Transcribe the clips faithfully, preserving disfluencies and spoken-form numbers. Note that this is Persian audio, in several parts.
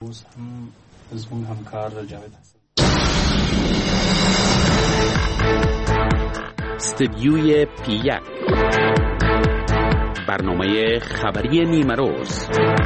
امروز هم از اون همکار جاوید هستم. استدیوی پی یک، برنامه خبری نیمه روز.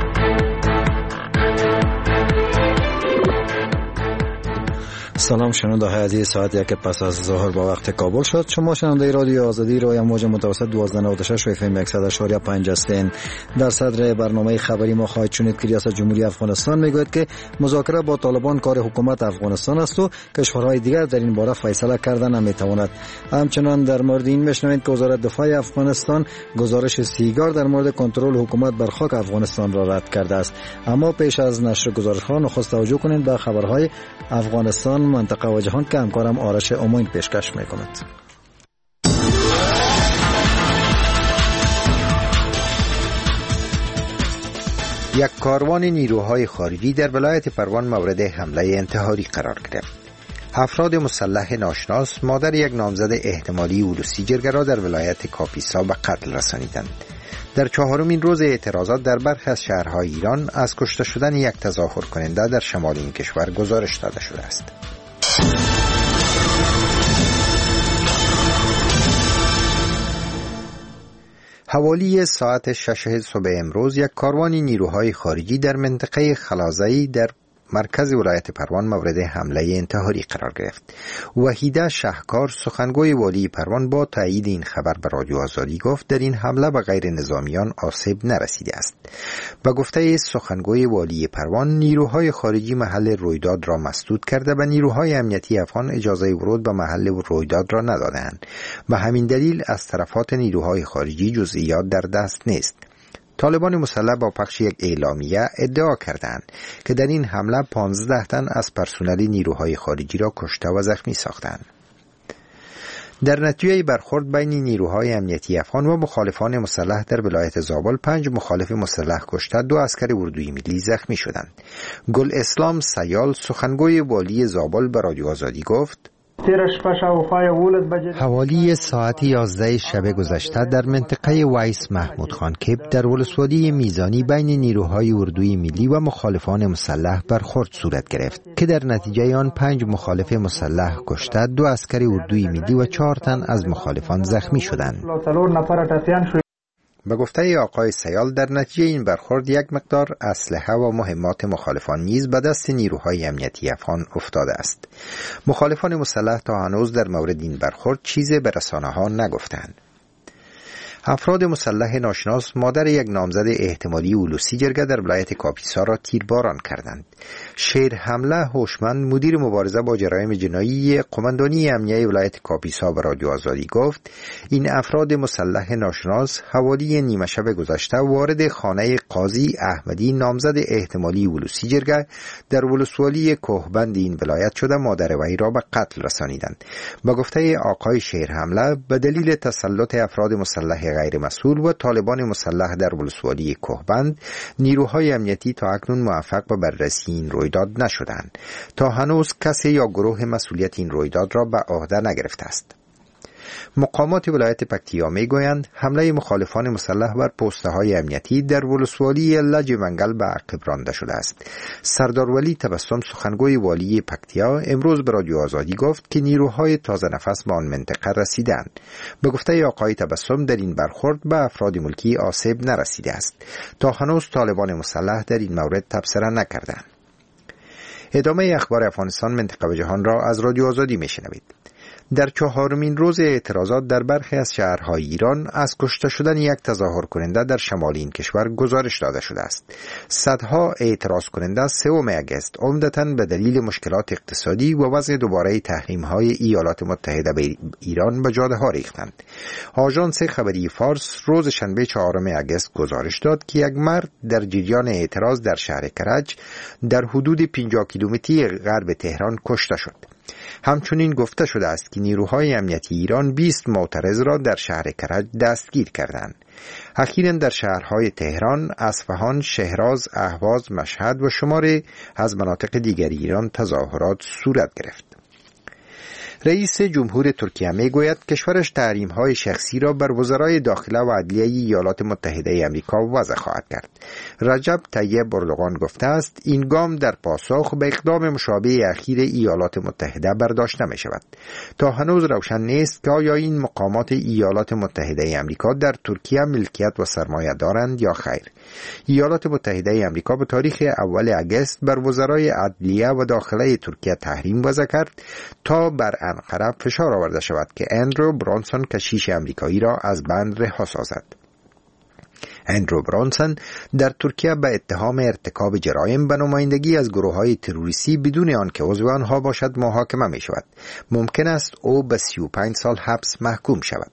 سلام شنونده های عزیز، ساعت یک پس از ظهر با وقت کابل شد. شما شنونده رادیو آزادی رو یا موج متوسط دوازده نود و شش و اف ام صد و شش و پنج هستین. در صدر برنامه خبری ما خواهید شنید که ریاست جمهوری افغانستان میگوید که مذاکره با طالبان کار حکومت افغانستان است و کشورهای دیگر در این باره فیصله کردن نمیتواند. همچنان در مورد این میشنوید که وزارت دفاع افغانستان گزارش سیگار در مورد کنترل حکومت بر خاک افغانستان را رد کرده است. اما پیش از نشر گزارش ها نخست توجه کنید به خبرهای افغانستان، منطقه و جهان که همکارم آرش امین پیشکش میکند. یک کاروان نیروهای خارجی در ولایت پروان مورد حمله انتحاری قرار گرفت. افراد مسلح ناشناس مادر یک نامزد احتمالی اولوسی جرگه را در ولایت کاپیسا به قتل رسانیدند. در چهارمین روز اعتراضات در برخی از شهرهای ایران از کشته شدن یک تظاهر کننده در شمال این کشور گزارش داده شده است. حوالی ساعت شش صبح امروز یک کاروان نیروهای خارجی در منطقه خلازایی در مرکز ولایت پروان مورد حمله انتحاری قرار گرفت. وحیده شهکار سخنگوی والی پروان با تایید این خبر به رادیو آزادی گفت در این حمله به غیر نظامیان آسیب نرسیده است. به گفته سخنگوی والی پروان، نیروهای خارجی محل رویداد را مسدود کرده و نیروهای امنیتی افغان اجازه ورود به محل رویداد را ندادند. به همین دلیل از طرفات نیروهای خارجی جزئیات در دست نیست. طالبان مسلح با پخش یک اعلامیه ادعا کردند که در این حمله پانزده تن از پرسنل نیروهای خارجی را کشته و زخمی ساختند. در نتیجه برخورد بین نیروهای امنیتی افغان و مخالفان مسلح در ولایت زابل پنج مخالف مسلح کشته، دو عسکر اردوی ملی زخمی شدند. گل اسلام سیال سخنگوی والی زابل به رادیو آزادی گفت: حوالی ساعت یازده شب گذشته در منطقه ویس محمود خان کیپ در ولسوالی میزانی بین نیروهای اردوی ملی و مخالفان مسلح برخورد صورت گرفت که در نتیجه آن پنج مخالف مسلح کشته، دو عسکر اردوی ملی و چهار تن از مخالفان زخمی شدند. به گفته آقای سیال، در نتیجه این برخورد یک مقدار اسلحه و مهمات مخالفان نیز به دست نیروهای امنیتی افغان افتاده است. مخالفان مسلح تا هنوز در مورد این برخورد چیزی به رسانه‌ها نگفتند. افراد مسلح ناشناس مادر یک نامزد احتمالی اولوسی جرگه در ولایت کاپیسا را تیرباران کردند. شیر حمله هوشمند مدیر مبارزه با جرایم جنایی قماندانی امنیه ولایت کاپیسا به رادیو آزادی گفت این افراد مسلح ناشناس حوالی نیمه شب گذشته وارد خانه قاضی احمدی نامزد احتمالی اولوسی جرگه در ولسوالی کوهبند این ولایت شده مادر وی را به قتل رسانیدند. با گفته آقای شیر حمله به دلیل تسلط افراد مسلح غیر مسئول و طالبان مسلح در ولسوالی کوهبند، نیروهای امنیتی تا اکنون موفق به بررسی این رویداد نشدند. تا هنوز کسی یا گروه مسئولیت این رویداد را به عهده نگرفته است. مقامات ولایت پکتیا میگویند حمله مخالفان مسلح بر پوسته های امنیتی در ولسوالی لج منگل به عقب رانده شده است. سردار ولی تبسم سخنگوی والی پکتیا امروز به رادیو آزادی گفت که نیروهای تازه نفس به آن منطقه رسیدند. به گفته آقای تبسم در این برخورد به افراد ملکی آسیب نرسیده است. تا هنوز طالبان مسلح در این مورد تبصره نکردند. ادامه اخبار افغانستان، منطقه و جهان را از رادیو آزادی میشنوید. در چهارمین روز اعتراضات در برخی از شهرهای ایران از کشته شدن یک تظاهر کننده در شمال این کشور گزارش داده شده است. صدها اعتراض کننده سوم اگست عمدتاً به دلیل مشکلات اقتصادی و وضع دوباره تحریم‌های ایالات متحده به ایران به جاده‌ها ریختند. آژانس خبری فارس روز شنبه چهارم اگست گزارش داد که یک مرد در جریان اعتراض در شهر کرج در حدود پنجاه کیلومتری غرب تهران کشته شد. همچنین گفته شده است که نیروهای امنیتی ایران بیست معترض را در شهر کرج دستگیر کردند. اخیراً در شهرهای تهران، اصفهان، شهراز، اهواز، مشهد و شماری از مناطق دیگر ایران تظاهرات صورت گرفت. رئیس جمهور ترکیه میگوید کشورش تحریم‌های شخصی را بر وزرای داخله و عدلیه ایالات متحده آمریکا وضع خواهد کرد. رجب طیب اردوغان گفته است این گام در پاسخ به اقدام مشابه اخیر ایالات متحده برداشته می شود. تا هنوز روشن نیست که آیا این مقامات ایالات متحده آمریکا در ترکیه ملکیت و سرمایه دارند یا خیر. ایالات متحده آمریکا به تاریخ اول اگست بر وزرای عدلیه و داخله ترکیه تحریم وضع کرد تا بر انقره فشار آورده شود که اندرو برانسون کشیش آمریکایی را از بند رها سازد. اندرو برانسون در ترکیه به اتهام ارتکاب جرایم به نمایندگی از گروه‌های تروریستی بدون آنکه عضو آنها باشد محاکمه می شود. ممکن است او به سی و پنج سال حبس محکوم شود.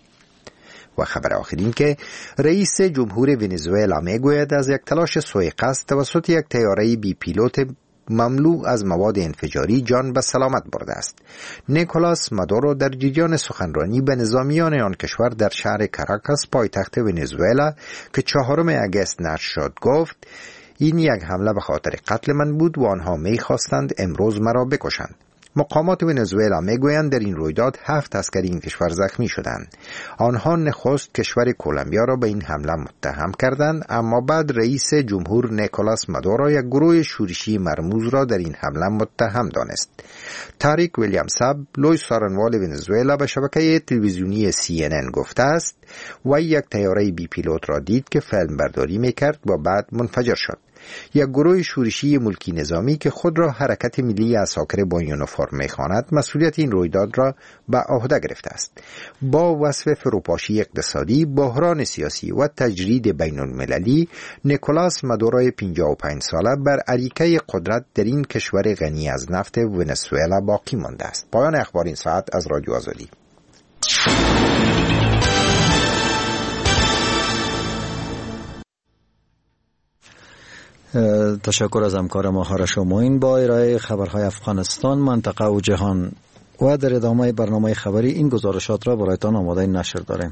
و خبر آخرین که رئیس جمهور ونزوئلا میگوید از یک تلاش سوء قصد توسط یک طیاره بی پیلوت مملو از مواد انفجاری جان به سلامت برده است. نیکولاس مادورو در جریان سخنرانی به نظامیان آن کشور در شهر کاراکاس پایتخت ونزوئلا که چهارم اگست نشر شد گفت این یک حمله به خاطر قتل من بود و آنها می‌خواستند امروز مرا بکشند. مقامات ونزوئلا میگویند در این رویداد هفت عسکر این کشور زخمی شدند. آنها نخست کشور کلمبیا را به این حمله متهم کردند، اما بعد رئیس جمهور نیکولاس مادورو یک گروه شورشی مرموز را در این حمله متهم دانست. تاریک ویلیام ساب لوی سارنوال ونزوئلا به شبکه تلویزیونی سی ان ان گفته است و یک طیاره بی پیلوت را دید که فیلم برداری میکرد و بعد منفجر شد. یک گروه شورشی ملکی نظامی که خود را حرکت ملی عساکر با یونیفرم می‌خواند مسئولیت این رویداد را به عهده گرفته است. با وصف فروپاشی اقتصادی، بحران سیاسی و تجرید بین المللی، نیکولاس مادورو پنجاه و پنج ساله بر اریکه قدرت در این کشور غنی از نفت ونزوئلا باقی مانده است. پایان اخبار این ساعت از رادیو آزادی. تشکر از همکار ما هارش موین با ارائه خبرهای افغانستان، منطقه و جهان. و در ادامه برنامه خبری این گزارشات را برایتان آماده نشر داریم.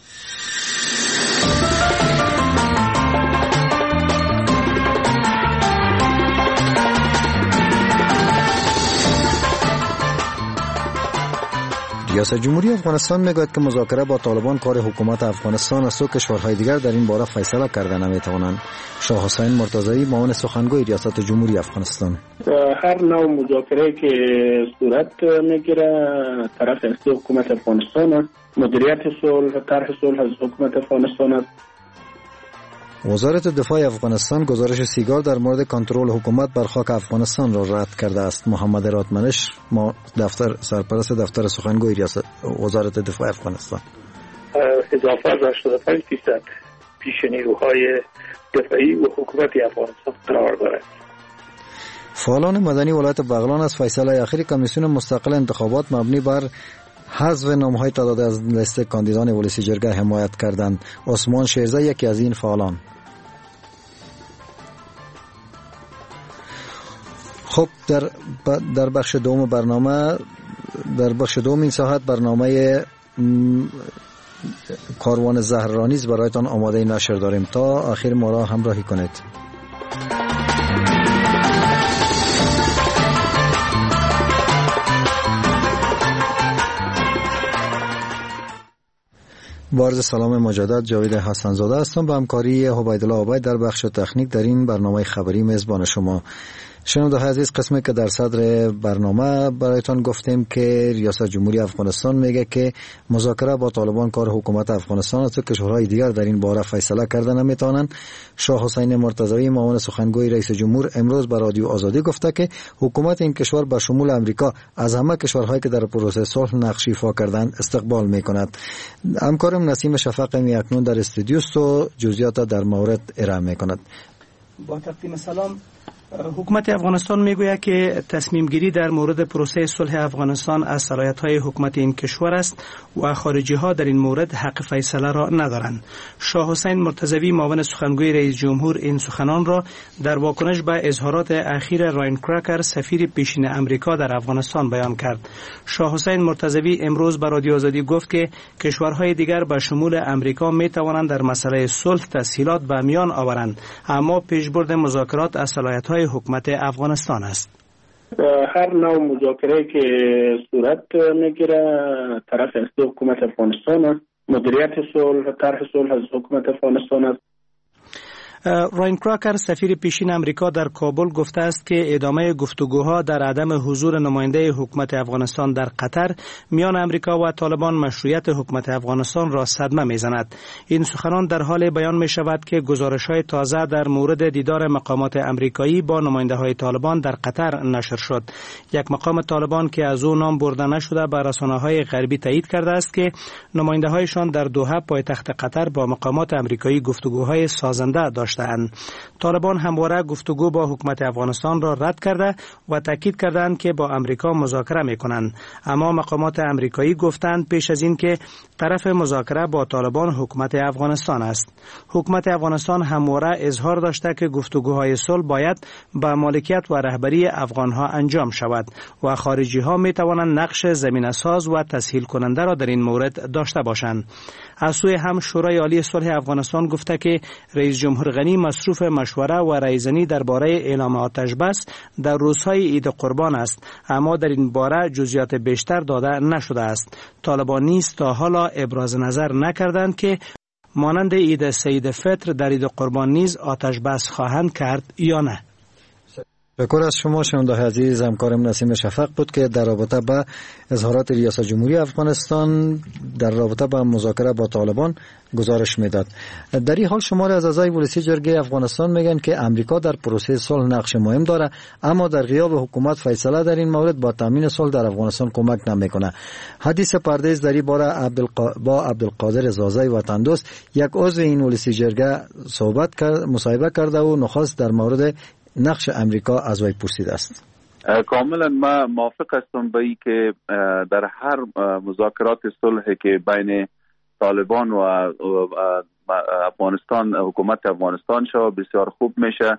ریاست جمهوری افغانستان میگوید که مذاکره با طالبان کار حکومت افغانستان است و کشورهای دیگر در این باره فیصله کرده نمیتوانند. شاه حسین مرتضوی معاون سخنگوی ریاست جمهوری افغانستان: هر نوع مذاکره که صورت میگیره طرف است حکومت افغانستان است، مدیریت صلح طرح صلح از حکومت افغانستان است. وزارت دفاع افغانستان گزارش سیگار در مورد کنترل حکومت بر خاک افغانستان را رد کرده است. محمد راتمنش ما دفتر سرپرست دفتر سخنگوی ریاست وزارت دفاع افغانستان: اضافه از هشتاد و پنج درصد پیش نیروهای دفاعی و حکومت افغانستان قرار دارد. فعالان مدنی ولایت بغلان از فیصله اخیر کمیسیون مستقل انتخابات مبنی بر حذف نامهای تعداد از لیست کاندیدان ولسی جرگه حمایت کردند. عثمان شیرزه یکی از این فعالان: خب در در بخش دوم برنامه در بخش دوم این ساعت برنامه کاروان زهرانیز برایتان آماده نشر داریم. تا آخر ما را همراهی کنید. با عرض سلام مجدد، جاوید حسن زاده هستم. با همکاری عبیدالله عبید در بخش تکنیک در این برنامه خبری میزبان شما. شنونده‌های عزیز، قسمی که در صدر برنامه برایتان گفتیم که ریاست جمهوری افغانستان میگه که مذاکره با طالبان کار حکومت افغانستان است و کشورهای دیگر در این باره فیصله کرده نمیتوانند. شاه حسین مرتضوی معاون سخنگوی رئیس جمهور امروز به رادیو آزادی گفته که حکومت این کشور به شمول امریکا از همه کشورهایی که در پروسه صلح نقش ایفا کردند استقبال میکند. همکارم نسیم شفق می اکنون در استودیو است و جزئیات در مورد ارائه میکند. با تقدیم سلام، حکومت افغانستان میگوید که تصمیم گیری در مورد پروسه صلح افغانستان از صلاحیت‌های حکومت این کشور است و خارجی ها در این مورد حق فیصله را ندارند. شاه حسین مرتضوی معاون سخنگوی رئیس جمهور این سخنان را در واکنش به اظهارات اخیر راین کراکر سفیر پیشین امریکا در افغانستان بیان کرد. شاه حسین مرتضوی امروز به رادیو آزادی گفت که کشورهای دیگر به شمول امریکا می توانند در مسئله صلح تسهیلات به میان آورند، اما پیشبرد مذاکرات از صلاحیت‌های حکومت افغانستان است. هر نوع مذاکره که صورت میگیره طرف اصلی حکومت افغانستان است. مدیریت صلح، طرح صلح از حکومت افغانستان است. راین کراکر سفیر پیشین امریکا در کابل گفته است که ادامه گفتگوها در عدم حضور نماینده حکومت افغانستان در قطر میان امریکا و طالبان مشروعیت حکومت افغانستان را صدمه میزند. این سخنان در حال بیان می شود که گزارش‌های تازه در مورد دیدار مقامات امریکایی با نماینده‌های طالبان در قطر نشر شد. یک مقام طالبان که از او نام برده نشده به رسانه‌های غربی تایید کرده است که نماینده‌هایشان در دوحه پایتخت قطر با مقامات امریکایی گفتگوهای سازنده داشتند. طالبان همواره گفتگو با حکومت افغانستان را رد کرده و تاکید کردند که با امریکا مذاکره می‌کنند، اما مقامات امریکایی گفتند پیش از این که طرف مذاکره با طالبان حکومت افغانستان است. حکومت افغانستان همواره اظهار داشته که گفتگوهای صلح باید با مالکیت و رهبری افغانها انجام شود و خارجی‌ها می‌توانند نقش زمینه‌ساز و تسهیل کننده را در این مورد داشته باشند. از سوی هم شورای عالی صلح افغانستان گفته که رئیس جمهور غنی مصروف مشوره و رایزنی درباره اعلام آتش بس در روزهای عید قربان است، اما در این باره جزئیات بیشتر داده نشده است. طالبان نیز تا حالا ابراز نظر نکردند که مانند عید سید فطر در عید قربان نیز آتش بس خواهند کرد یا نه. شکر از شما شنونده عزیز. همکارم نسیم شفق بود که در رابطه با اظهارات ریاست جمهوری افغانستان در رابطه با مذاکره با طالبان گزارش میداد. در این حال شمار از اعضای ولسی جرگه افغانستان میگن که امریکا در پروسه صلح نقش مهم داره، اما در غیاب حکومت فیصله در این مورد با تامین صلح در افغانستان کمک نمیکنه. حدیث پردیس در این باره عبدالق... با عبدالقادر زازای وطن دوست یک عضو این ولسی جرگه صحبت کرد، مصاحبه کرده و نخواست در مورد نقش امریکا از وی پرسیده است. کاملا ما موافق هستم با این که در هر مذاکرات صلح که بین طالبان و افغانستان حکومت افغانستان شد بسیار خوب میشه.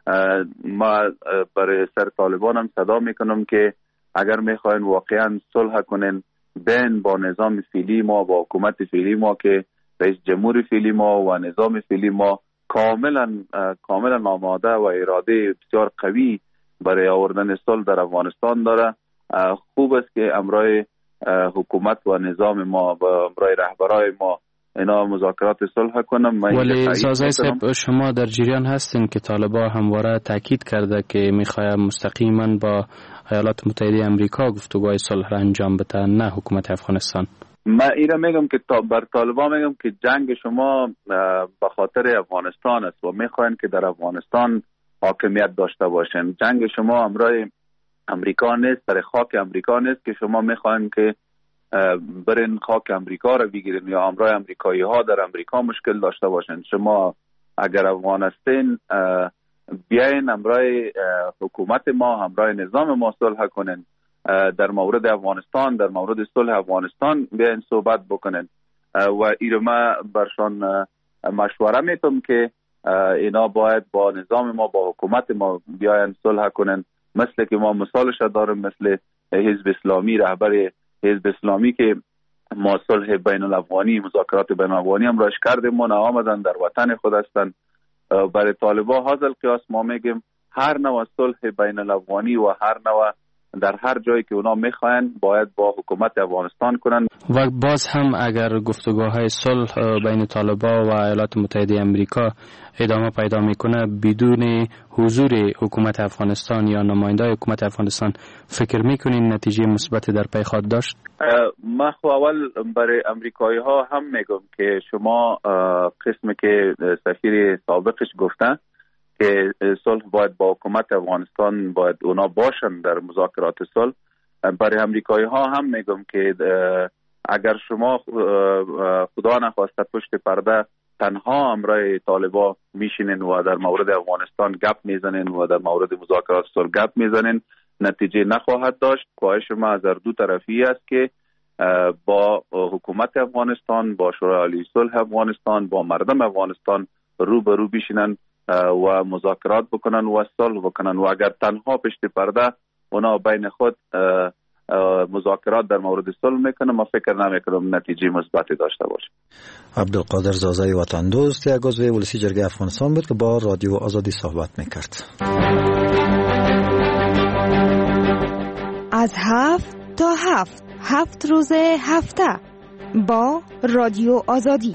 ما برای سر طالبان هم صدا میکنم که اگر میخواین واقعا صلح کنین بین با نظام فعلی ما، با حکومت فعلی ما که رئیس جمهور فعلی ما و نظام فعلی ما کاملا کاملا آماده و اراده بسیار قوی برای آوردن صلح در افغانستان داره، خوب است که امرای حکومت و نظام ما و امرای رهبرای ما اینا مذاکرات صلح کنم. ولی زازای صاحب شما در جریان هستین که طالبان همواره تاکید کرده که میخواد مستقیما با ایالات متحده آمریکا گفتگوهای صلح را انجام بده، نه حکومت افغانستان. من اینا میگم که بر طالبان میگم که جنگ شما به خاطر افغانستان است و میخواین که در افغانستان حاکمیت داشته باشین. جنگ شما امرای امریکا نیست، در خاک امریکا نیست که شما میخواین که برین خاک امریکا را بگیرین یا امرای امریکایی ها در امریکا مشکل داشته باشین. شما اگر افغان هستین بیاین امرای حکومت ما، امرای نظام ما صلح کنین. در مورد افغانستان، در مورد صلح افغانستان بیاین صحبت بکنن و ایرو ما برشان مشوره میتم که اینا باید با نظام ما، با حکومت ما بیاین صلح کنن. مثل که ما مثالش دارم، مثل حزب اسلامی، رهبر حزب اسلامی که ما صلح بین الافغانی، مذاکرات بین الافغانی هم راش کردیم و آمدن در وطن خود هستن. برای طالبان هذا القیاس ما میگیم هر نوع صلح بین الافغانی و هر نوع در هر جایی که اونا میخواین باید با حکومت افغانستان کنن. و باز هم اگر گفتگوهای صلح بین طالبان و ایالات متحده آمریکا ادامه پیدا میکنه بدون حضور حکومت افغانستان یا نمایندای حکومت افغانستان، فکر میکنین نتیجه مثبت در پی خواهد داشت؟ من خو اول برای امریکایی ها هم میگم که شما قسم که سفیر سابقش گفتن که صلح باید با حکومت افغانستان باید اونا باشن در مذاکرات صلح. برای امریکایی ها هم میگم که اگر شما خدا نخواسته پشت پرده تنها امرای طالبان میشینن و در مورد افغانستان گپ میزنن و در مورد مذاکرات صلح گپ میزنن، نتیجه نخواهد داشت. خواهش ما از دو طرفی است که با حکومت افغانستان، با شورای عالی صلح افغانستان، با مردم افغانستان رو به رو بشینن و مذاکرات بکنن و صلح بکنن و اگر تنها پشت پرده اونا بین خود مذاکرات در مورد صلح میکنه، ما فکر نمیکنم نتیجه مثبتی داشته باشه. عبدالقادر زازای وطن دوست یک عضو ولسی جرگه افغانستان بود که با رادیو آزادی صحبت میکرد. از هفت تا هفت هفت روز هفته با رادیو آزادی.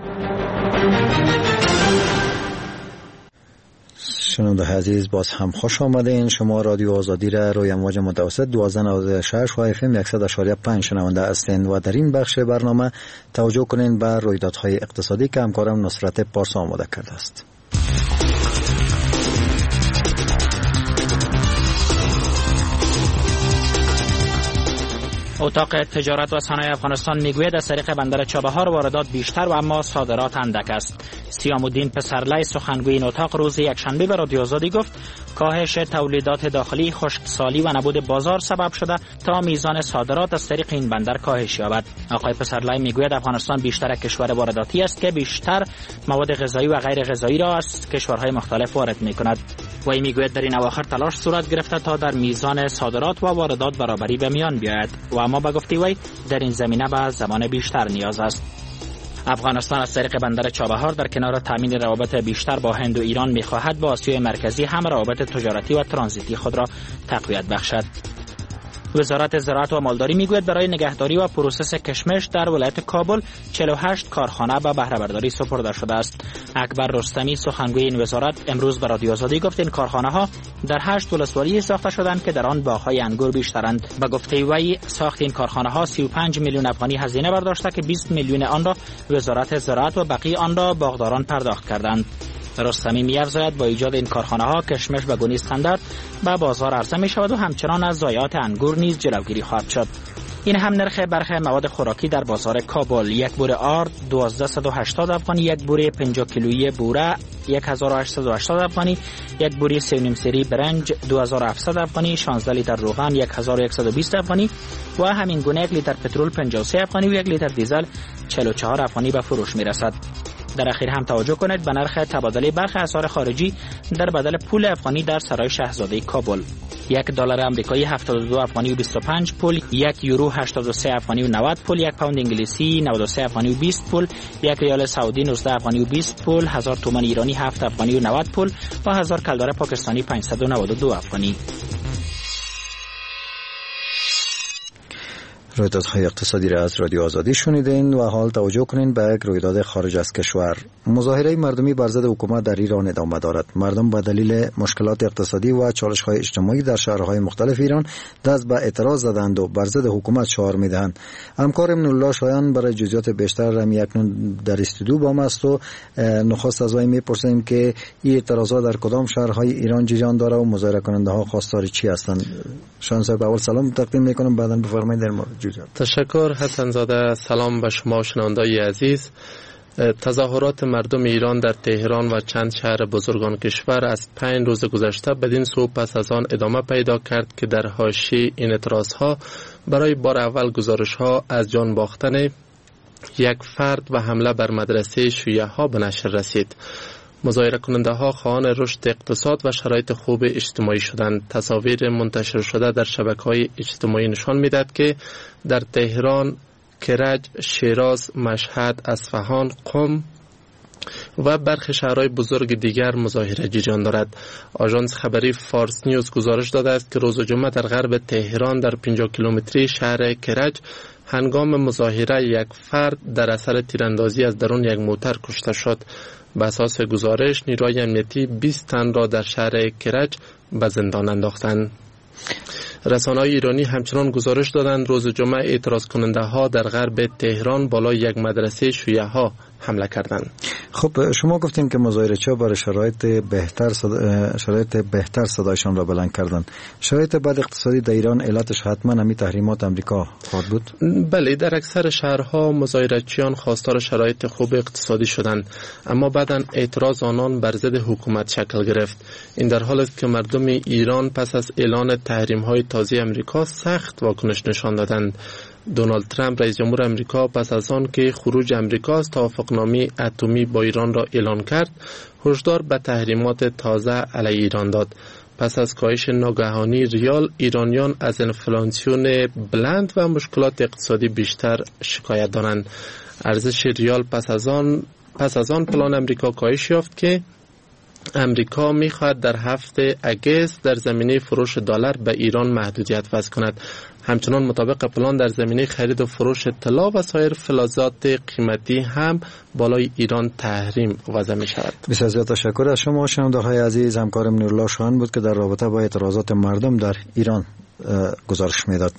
شنونده عزیز، باز هم خوش آمدین. شما رادیو آزادی را روی امواج متوسط دوازده نود و شش و اف ام صد و شش و پنج شنونده هستین و در این بخش برنامه توجه کنین به رویدادهای اقتصادی که همکارم نصرت پارسا آماده کرده است. اتاق تجارت و صنایع افغانستان میگوید از طریق بندر چابهار واردات بیشتر و اما صادرات اندک است. سیام الدین پسرلی سخنگوی این اتاق روز یکشنبه به رادیو آزادی گفت کاهش تولیدات داخلی، خشکسالی و نبود بازار سبب شده تا میزان صادرات از طریق این بندر کاهش یابد. آقای پسرلی میگوید افغانستان بیشتر کشور وارداتی است که بیشتر مواد غذایی و غیر غذایی را از کشورهای مختلف وارد میکند. و این میگوید در این اواخر تلاش صورت گرفته تا در میزان صادرات و واردات برابری به میان بیاید و اما به گفته وی در این زمینه به زمان بیشتر نیاز است. افغانستان از طریق بندر چابهار در کنار تامین روابط بیشتر با هند و ایران می‌خواهد با آسیای مرکزی هم روابط تجارتی و ترانزیتی خود را تقویت بخشد. وزارت زراعت و مالداری میگوید برای نگهداری و پروسس کشمش در ولایت کابل چهل و هشت کارخانه به بهره برداری سپرده شده است. اکبر رستمی سخنگوی این وزارت امروز به رادیو آزادی گفت این کارخانه ها در هشت ولسوالی ساخته شدند که در آن باغ‌های انگور بیشترند. به گفته وی ساخت این کارخانه ها سی و پنج میلیون افغانی هزینه برداشته که بیست میلیون آن را وزارت زراعت و بقیه آن را باغداران پرداخت کردند. رستمی می‌افزاید با ایجاد این کارخانه ها کشمش به گونه استاندارد به بازار عرضه می شود و همچنان از ضایعات انگور نیز جلوگیری خواهد شد. این هم نرخ برخی مواد خوراکی در بازار کابل: یک بوره آرد دوازده و هشتاد افغانی، یک بوره پنجاه کیلویی بوره یک هزار و هشتصد و هشتاد افغانی، یک بوره سه و نیم سری برنج دو هزار و هفتصد افغانی، شانزده لیتر روغن یک هزار و صد و بیست افغانی و همین گونه یک لیتر پترول پنجاه و سه افغانی و یک لیتر دیزل چهل و چهار افغانی به فروش می‌رسد. در اخیر هم توجه کنید به نرخ تبادله برخی اسعار خارجی در بدل پول افغانی در سرای شاهزاده کابل: یک دلار آمریکایی هفتاد و دو افغانی و بیست و پنج پول، یک یورو هشتاد و سه افغانی و نود پول، یک پوند انگلیسی نود و سه افغانی و بیست پول، یک ریال سعودی نوزده افغانی و بیست پول، هزار تومان ایرانی هفت افغانی و نود پول و هزار کلدار پاکستانی پانصد و نود و دو افغانی. رویدادهای اقتصادی را از رادیو آزادی شنیدین و حال توجه کنین به یک رویداد خارج از کشور. مظاهره مردمی بر ضد حکومت در ایران ادامه دارد. مردم به دلیل مشکلات اقتصادی و چالش‌های اجتماعی در شهرهای مختلف ایران دست به اعتراض زدند و بر ضد حکومت شعار می‌دهند. همکار امین الله شایان برای جزئیات بیشتر هم اکنون در استودیو با ما است و نخست از وی می‌پرسیم که این اعتراضات در کدام شهرهای ایران جریان داره و مظاهره کننده‌ها خواستار چی هستند. شایان صاحب، اول سلام تقدیم می‌کنم، بعداً بفرمایید در مورد. تشکر حسن زاده. سلام به شما شنوندگان عزیز. تظاهرات مردم ایران در تهران و چند شهر بزرگان کشور از پنج روز گذشته بدین سو پس از آن ادامه پیدا کرد که در حاشیه این اعتراضها برای بار اول گزارش‌ها از جان باختن یک فرد و حمله بر مدرسه شیعه ها به نشر رسید. مظاهره کننده ها خواهان رشد اقتصاد و شرایط خوب اجتماعی شدند. تصاویر منتشر شده در شبکه‌های اجتماعی نشان می‌دهد که در تهران، کرج، شیراز، مشهد، اصفهان، قم و برخی شهرهای بزرگ دیگر مظاهره جریان دارد. آژانس خبری فارس نیوز گزارش داده است که روز جمعه در غرب تهران در پنجاه کیلومتری شهر کرج هنگام مظاهره یک فرد در اثر تیراندازی از درون یک موتر کشته شد. به اساس گزارش نیروهای امنیتی بیست تن را در شهر کرج به زندان انداختند. رسانه‌های ایرانی همچنان گزارش دادند روز جمعه اعتراض کننده ها در غرب تهران بالای یک مدرسه شیعه ها حمله کردند. خب شما گفتین که مظاهره‌چی‌ها برای شرایط بهتر صدا... شرایط بهتر صدایشان را بلند کردند. شرایط بد اقتصادی در ایران علتش حتما همین تحریمات آمریکا خواهد بود؟ بله، در اکثر شهرها مظاهره‌چیان خواستار شرایط خوب اقتصادی شدند، اما بعداً اعتراض آنان بر ضد حکومت شکل گرفت. این در حالی است که مردم ایران پس از اعلان تحریم‌های تازه آمریکا سخت واکنش نشان دادند. دونالد ترامپ رئیس جمهور آمریکا پس از آن که خروج آمریکا از توافقنامه اتمی با ایران را اعلان کرد، هشدار به تحریمات تازه علیه ایران داد. پس از کاهش ناگهانی ریال، ایرانیان از انفلاسیون بلند و مشکلات اقتصادی بیشتر شکایت دارند. ارزش ریال پس از آن پس از آن پلان آمریکا کاهش یافت که امریکا میخواهد در هفته اگست در زمینه فروش دلار به ایران محدودیت وضع کند. همچنان مطابق پلان در زمینه خرید و فروش طلا و سایر فلزات قیمتی هم بالای ایران تحریم وضع می شود. بسیار زیاد تشکر از شما شنونده های عزیز. همکارم نورالله شاهان بود که در رابطه با اعتراضات مردم در ایران گزارش میداد.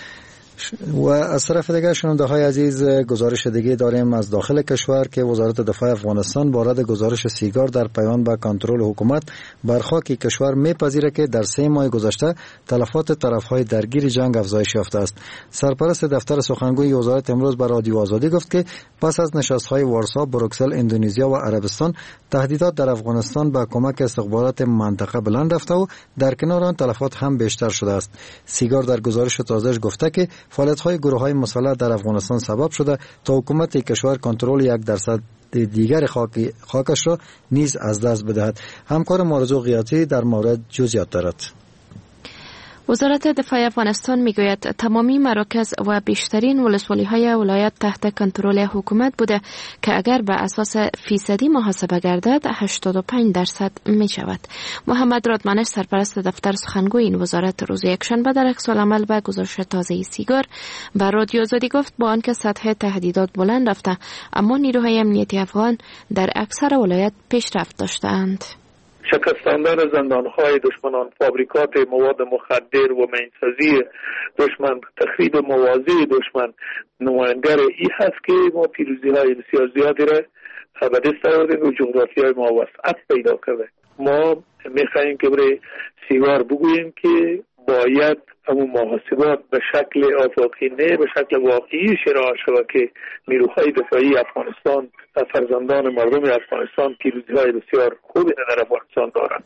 و از طرف دیگر شنونده های عزیز گزارش دیگه داریم از داخل کشور که وزارت دفاع افغانستان بارد گزارش سیگار در پیوند به کنترل حکومت بر خاک کشور میپذیره که در سه ماه گذشته تلفات طرف های درگیر جنگ افزایش یافته است. سرپرست دفتر سخنگوی وزارت امروز به رادیو آزادی گفت که پس از نشست های وارسا، بروکسل، اندونزیا و عربستان تهدیدات در افغانستان به کمک استخبارات منطقه بلند رفته و در کنار آن تلفات هم بیشتر شده است. سیگار در گزارش تازه‌اش گفته که فعالیت‌های گروه‌های مسلح در افغانستان سبب شده تا حکومت کشور کنترل یک درصد دیگر خاک خاکش را نیز از دست بدهد. همکار مارزو غیاتی در مورد جزئیات دارد. وزارت دفاع افغانستان میگوید تمامی مراکز و بیشترین ولسوالی‌های ولایت تحت کنترل حکومت بوده که اگر به اساس فیصدی محاسبه گردد هشتاد و پنج درصد می شود. محمد رادمنش سرپرست دفتر سخنگوی این وزارت روز یکشنبه در عکس‌العمل به گزارش تازه سیگار به رادیو آزادی گفت با آنکه سطح تهدیدات بلند رفته اما نیروهای امنیتی افغان در اکثر ولایت پیشرفت داشته‌اند. شکستاندن زندانهای دشمنان، فابریکات مواد مخدر و مینسازی دشمن، تخریب مواضع دشمن نماینگر ای هست که ما پیروزی های بسیار زیادی را به دست آوردیم و جغرافی های ما وسعت پیدا کرده. ما میخواییم که برای سیگار بگوییم که باید همون محاسبات به شکل آفاقی نه به شکل واقعی شرح شود که نیروهای دفاعی افغانستان و فرزندان مردم افغانستان پیروزی های بسیار خوبی در افغانستان دارند.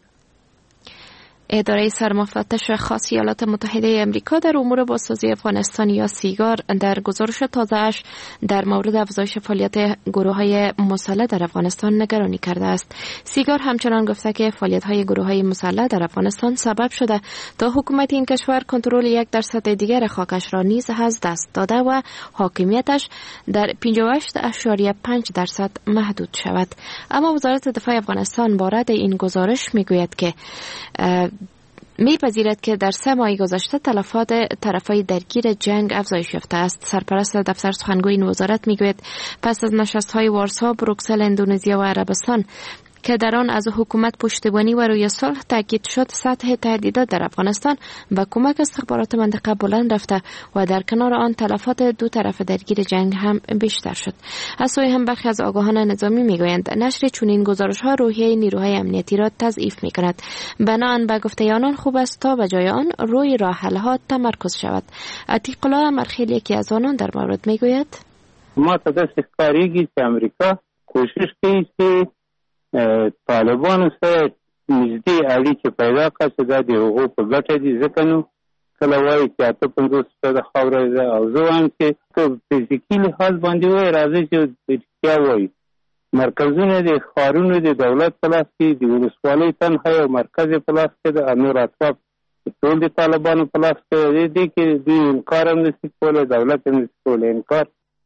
اداره سرمفتش خاص ایالات متحده امریکا در امور بازسازی افغانستان یا سیگار در گزارش تازه‌اش در مورد افزایش فعالیت گروه‌های مسلح در افغانستان نگرانی کرده است. سیگار همچنان گفته که فعالیت‌های گروه‌های مسلح در افغانستان سبب شده تا حکومت این کشور کنترل یک درصد دیگر خاکش را نیز از دست داده و حاکمیتش در پنجاه و هشت اشاریه پنج درصد محدود شود. اما وزارت دفاع افغانستان بارد این گزارش میگوید که میپذیرد که در سه ماه گذشته تلفات طرفای درگیر جنگ افزایش یافته است. سرپرست دفتر سخنگوی این وزارت میگوید پس از نشست‌های وارسا، بروکسل، اندونزیا و عربستان که در آن از حکومت پشتیبانی و روی صلح تاکید شد، سطح تهدیدات در افغانستان با کمک استخبارات منطقه بلند رفته و در کنار آن تلفات دو طرف درگیر جنگ هم بیشتر شد. از سوی هم برخی از آگاهان نظامی میگویند نشر چنین گزارش‌ها روحیه نیروهای امنیتی را تضعیف می‌کند. بنابراین به گفته آنان خوب است تا به جای آن روی راه حل‌ها تمرکز شود. عتیق الله مرخیل یکی از آنان در مورد میگوید ما تا دست کاریگی که امریکا کوشش کوي طالبانو سره نږدې اړیکې پیدا کړه چې دا د هغو په ګټه دي، ځکه نو کله وایي چې اته پنځوس فیصده خاوره ده او زه وایم چې که فزیکي لحاظ باندې وایي راځئ چې رښتیا وایي. مرکزونه د ښارونو د دولت په لاس کې د ولسوالۍ تنها یو مرکز یې په لاس کې ده، نور اطراف ټول د طالبانو په لاس کې دی. دې کې دوی انکار هم نشي کولی، دولت هم نشي کولی انکار.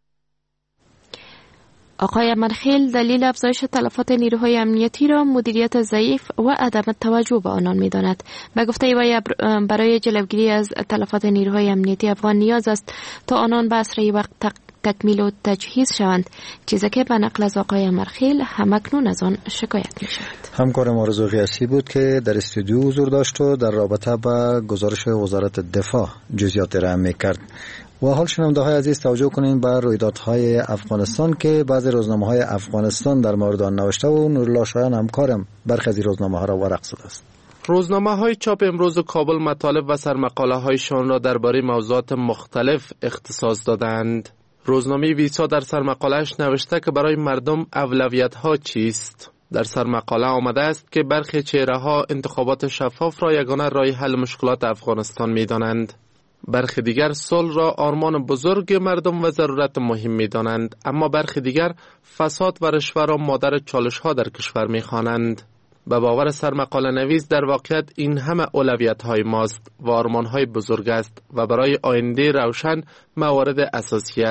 آقای مرخیل دلیل افزایش تلفات نیروهای امنیتی را مدیریت ضعیف و عدم توجه به آنان می‌داند. به گفته وی برای جلوگیری از تلفات نیروهای امنیتی افغان نیاز است تا آنان به اسرع وقت تکمیل و تجهیز شوند، چیزی که به نقل از آقای مرخیل همکنون از آن شکایت می‌شود. همکار مارزو غیاسی بود که در استودیو حضور داشت و در رابطه با گزارش وزارت دفاع جزئیات را می‌کرد. و حال شنونده های عزیز توجه کنین به رویدادهای افغانستان که بعضی روزنامه های افغانستان در مورد آن نوشته و نورالله شایان همکارم برخی از روزنامه ها را ورق زده است. روزنامه های چاپ امروز کابل مطالب و سرمقاله هایشان را درباره موضوعات مختلف اختصاص دادند. روزنامه ویسا در سرمقاله‌اش نوشته که برای مردم اولویت ها چیست. در سرمقاله آمده است که برخی چهره ها انتخابات شفاف را یگانه راه حل مشکلات افغانستان می دانند. برخی دیگر صلح را آرمان بزرگ مردم و ضرورت مهم می دانند، اما برخی دیگر فساد و رشوه را مادر چالش ها در کشور می خوانند. به باور سرمقاله نویس در واقعیت این همه اولویت های ماست و آرمان های بزرگ است و برای آینده روشن موارد اساسی است.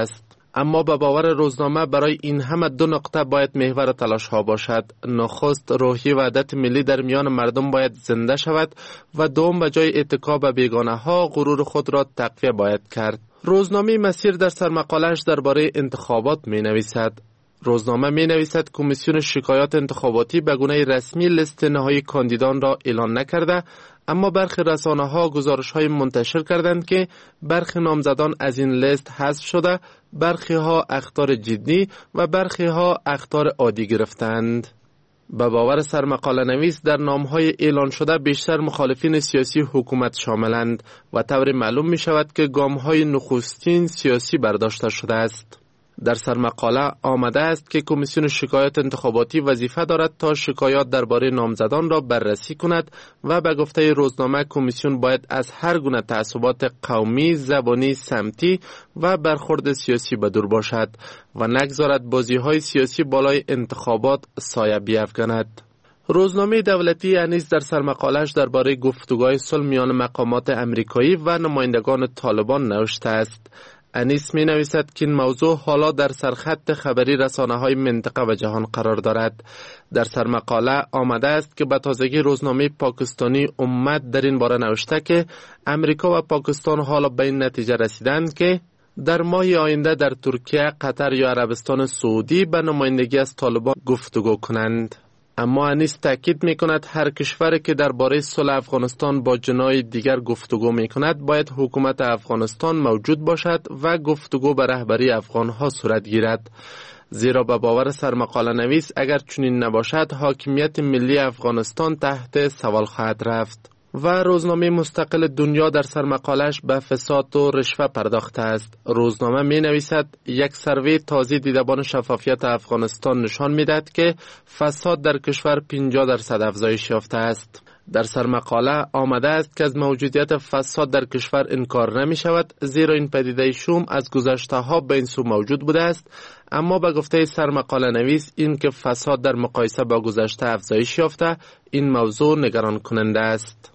اما به باور روزنامه برای این همه دو نقطه باید محور تلاش ها باشد. نخست روحیه وحدت ملی در میان مردم باید زنده شود و دوم به جای اتکا به بیگانه ها غرور خود را تقویه باید کرد. روزنامه مسیر در سرمقاله‌اش درباره انتخابات می نویسد. روزنامه می نویسد کمیسیون شکایات انتخاباتی به گونه رسمی لیست نهایی کاندیدان را اعلان نکرده، اما برخی رسانه ها گزارش های منتشر کردند که برخی نامزدان از این لیست حذف شده، برخی ها اخطار جدی و برخی ها اخطار عادی گرفتند. به باور سرمقاله نویس در نامهای اعلان شده بیشتر مخالفین سیاسی حکومت شاملند و طور معلوم می شود که گامهای نخستین سیاسی برداشته شده است. در سرمقاله آمده است که کمیسیون شکایات انتخاباتی وظیفه دارد تا شکایات درباره نامزدان را بررسی کند و به گفته روزنامه کمیسیون باید از هر گونه تعصبات قومی، زبانی، سمتی و برخورد سیاسی بدور باشد و نگذارد بازی‌های سیاسی بالای انتخابات سایه بیفکند. روزنامه دولتی انیس در سرمقاله‌اش درباره گفتگوهای صلح میان مقامات امریکایی و نمایندگان طالبان نوشته است. انیس می نویسد که این موضوع حالا در سرخط خبری رسانه های منطقه و جهان قرار دارد. در سرمقاله آمده است که به تازگی روزنامه پاکستانی امت در این باره نوشته که امریکا و پاکستان حالا به این نتیجه رسیدند که در ماه آینده در ترکیه، قطر یا عربستان سعودی به نمایندگی از طالبان گفتگو کنند. اما انیس تاکید می کند هر کشوری که درباره صلح افغانستان با جناح دیگر گفتگو می کند باید حکومت افغانستان موجود باشد و گفتگو به رهبری افغانها صورت گیرد. زیرا به باور سرمقاله نویس اگر چنین نباشد حاکمیت ملی افغانستان تحت سوال خواهد رفت. و روزنامه مستقل دنیا در سرمقالش به فساد و رشوه پرداخته است. روزنامه می نویسد یک سروی تازه دیدبان شفافیت افغانستان نشان می دهد که فساد در کشور پنجاه درصد افزایش یافته است. در سرمقاله آمده است که از موجودیت فساد در کشور انکار نمی شود، زیرا این پدیده شوم از گذشته ها به این سو موجود بوده است، اما به گفته سرمقاله نویس این که فساد در مقایسه با گذشته افزایش یافته، این موضوع نگران کننده است.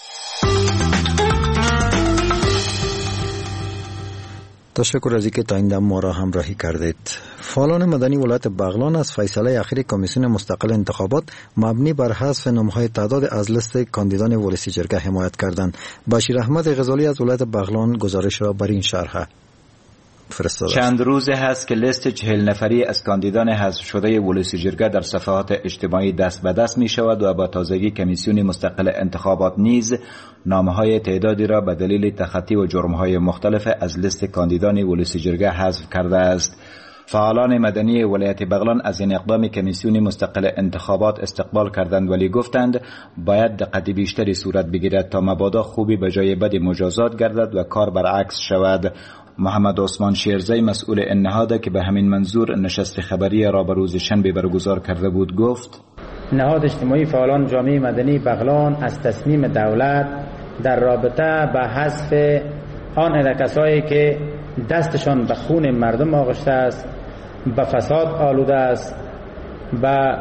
تشکر از اینکه تا این دم ما را همراهی کردید. فعالان مدنی ولایت بغلان از فیصله اخیر کمیسیون مستقل انتخابات مبنی بر حذف نام‌های تعداد از لیست کاندیدان ولسی جرگه حمایت کردند. بشیر احمد غزالی از ولایت بغلان گزارش را بر این شرح فرستاده. چند روزه هست که لیست چهل نفری از کاندیدان حذف شده ولسی جرگه در صفحات اجتماعی دست به دست می شود و با تازگی کمیسیون مستقل انتخابات نیز نامهای تعدادی را به دلیل تخطی و جرمهای مختلف از لیست کاندیدان ولسی جرگه حذف کرده است. فعالان مدنی ولایت بغلان از این اقدام کمیسیون مستقل انتخابات استقبال کردند، ولی گفتند باید دقت بیشتری صورت بگیرد تا مبادا خوبی به جای بد مجازات گردد و کار برعکس شود. محمد عثمان شیرزی مسئول این نهاد که به همین منظور نشست خبری را به روز شنبه برگزار کرده بود گفت: نهاد اجتماعی فعالان جامعه مدنی بغلان از تصمیم دولت در رابطه به حذف آن کسایی که دستشان به خون مردم آغشته است، به فساد آلوده است، به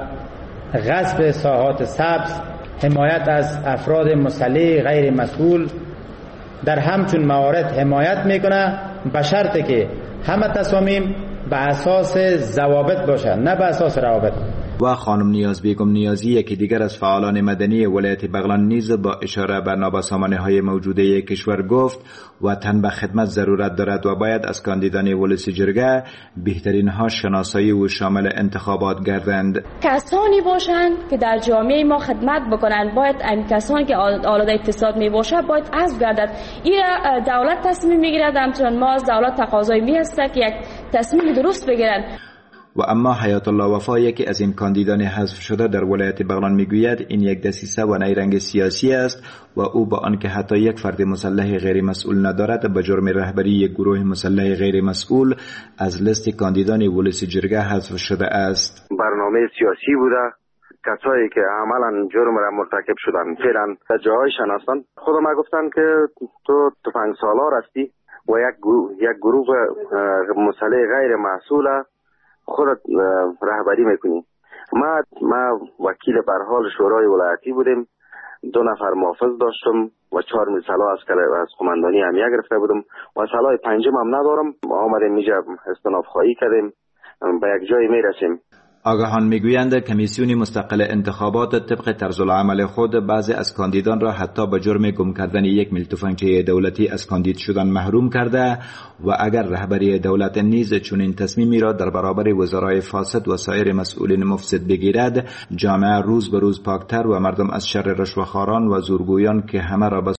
غصب ساحات سبز، حمایت از افراد مسلح غیر مسئول در همچون موارد حمایت میکنه، به شرطی که همه تصامیم به اساس ضوابط باشد، نه به اساس روابط. و خانم نیاز بیگم نیازی یکی دیگر از فعالان مدنی ولایت بغلان نیز با اشاره به نابسامانی های موجوده کشور گفت وطن به خدمت ضرورت دارد و باید از کاندیدان ولسی جرگه بهترین ها شناسایی و شامل انتخابات گردند. کسانی باشند که در جامعه ما خدمت بکنند، باید این کسانی که آلوده فساد می باشند باید حذف گردد. این دولت تصمیم میگیرد، همچنان ما از دولت تقاضای می هست که یک تصمیم درست بگیرند. و اما حیات الله وفا یکی از این کاندیدان حذف شده در ولایت بغلان میگوید این یک دسیسه و نیرنگ سیاسی است و او با آنکه حتی یک فرد مسلح غیر مسئول ندارد به جرم رهبری یک گروه مسلح غیر مسئول از لیست کاندیدان ولسی جرگه حذف شده است. برنامه سیاسی بوده، کسایی که عملا جرم را مرتکب شدن فعلا در جاهای شناسان خود ما گفتن که تو تفنگ سالار هستی و یک گروه یک گروه مسلح غیر مسئول خودت رهبری میکنی. ما ما وکیل به هر حال شورای ولایتی بودیم دو نفر محافظ داشتم و چهار میل سلاح از از قماندانی هم گرفته بودم و سلاح پنجم هم ندارم. آمدیم اینجا استناف خواهی کردیم، به یک جای میرسیم. آگاهان میگویند کمیسیون مستقل انتخابات طبق طرز العمل خود بعضی از کاندیدان را حتی به جرم گم کردن یک میل تفنگچه دولتی از کاندید شدن محروم کرده و اگر رهبری دولت نیز چنین تصمیمی را در برابر وزرای فاسد و سایر مسئولین مفسد بگیرد، جامعه روز به روز پاکتر و مردم از شر رشوه‌خواران و زورگویان که همه را به